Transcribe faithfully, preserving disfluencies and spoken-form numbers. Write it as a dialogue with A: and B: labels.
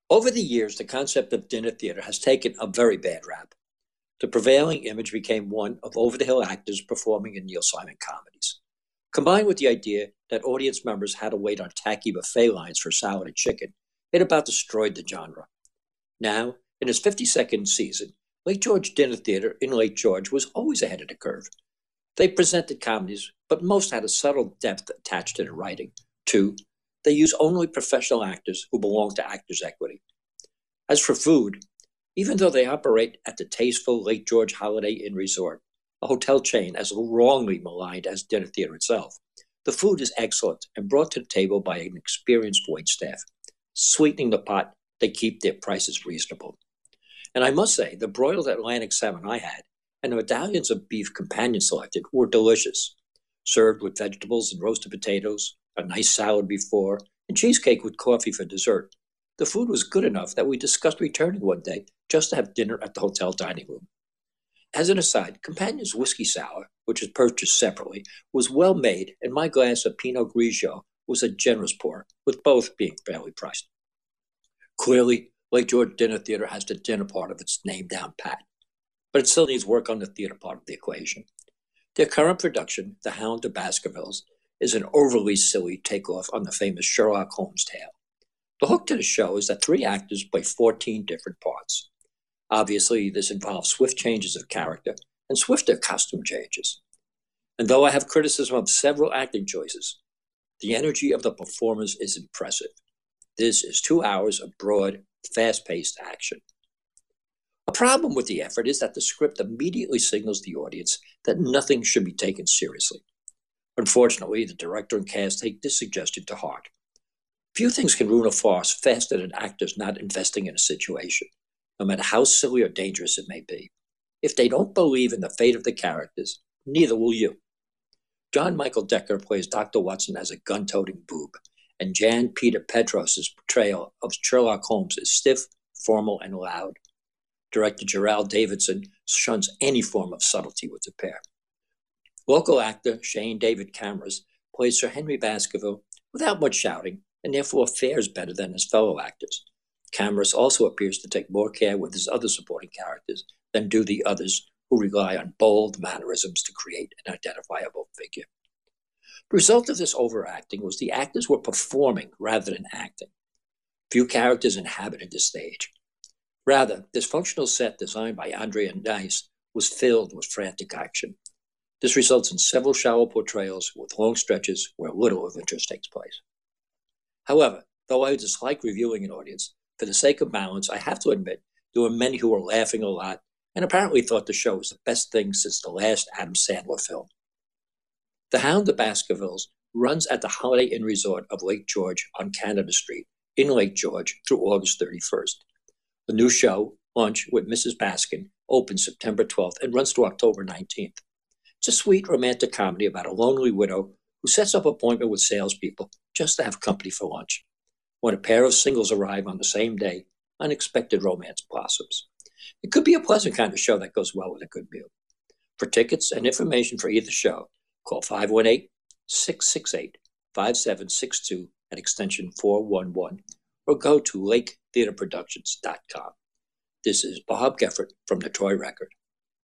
A: Over the years, the concept of dinner theater has taken a very bad rap. The prevailing image became one of over the hill actors performing in Neil Simon comedies. Combined with the idea that audience members had to wait on tacky buffet lines for salad and chicken, it about destroyed the genre. Now, in its fifty-second season, Lake George Dinner Theater in Lake George was always ahead of the curve. They presented comedies, but most had a subtle depth attached to the writing. Two, they use only professional actors who belong to Actors Equity. As for food, even though they operate at the tasteful Lake George Holiday Inn Resort, a hotel chain as wrongly maligned as dinner theater itself, the food is excellent and brought to the table by an experienced waitstaff. Sweetening the pot, they keep their prices reasonable. And I must say, the broiled Atlantic salmon I had and the medallions of beef companion selected were delicious, served with vegetables and roasted potatoes, a nice salad before, and cheesecake with coffee for dessert. The food was good enough that we discussed returning one day just to have dinner at the hotel dining room. As an aside, Companion's whiskey sour, which was purchased separately, was well made, and my glass of Pinot Grigio was a generous pour, with both being fairly priced. Clearly, Lake George Dinner Theater has the dinner part of its name down pat, but it still needs work on the theater part of the equation. Their current production, The Hound of Baskervilles, is an overly silly takeoff on the famous Sherlock Holmes tale. The hook to the show is that three actors play fourteen different parts. Obviously, this involves swift changes of character and swifter costume changes. And though I have criticism of several acting choices, the energy of the performers is impressive. This is two hours of broad, fast-paced action. A problem with the effort is that the script immediately signals the audience that nothing should be taken seriously. Unfortunately, the director and cast take this suggestion to heart. Few things can ruin a farce faster than actors not investing in a situation, no matter how silly or dangerous it may be. If they don't believe in the fate of the characters, neither will you. John Michael Decker plays Doctor Watson as a gun-toting boob, and Jan Peter Petros' portrayal of Sherlock Holmes is stiff, formal, and loud. Director Gerald Davidson shuns any form of subtlety with the pair. Local actor Shane David Cameras plays Sir Henry Baskerville without much shouting, and therefore fares better than his fellow actors. Cameras also appears to take more care with his other supporting characters than do the others who rely on bold mannerisms to create an identifiable figure. The result of this overacting was the actors were performing rather than acting. Few characters inhabited the stage. Rather, this functional set designed by Andrea Nice was filled with frantic action. This results in several shallow portrayals with long stretches where little of interest takes place. However, though I dislike reviewing an audience, for the sake of balance, I have to admit there were many who were laughing a lot and apparently thought the show was the best thing since the last Adam Sandler film. The Hound of Baskervilles runs at the Holiday Inn Resort of Lake George on Canada Street in Lake George through August thirty-first. The new show, Lunch with Missus Baskin, opens September twelfth and runs through October nineteenth. It's a sweet romantic comedy about a lonely widow who sets up an appointment with salespeople just to have company for lunch. When a pair of singles arrive on the same day, unexpected romance blossoms. It could be a pleasant kind of show that goes well with a good meal. For tickets and information for either show, call five one eight, six six eight, five seven six two at extension four one one or go to lake theater productions dot com. This is Bob Geffert from the Troy Record.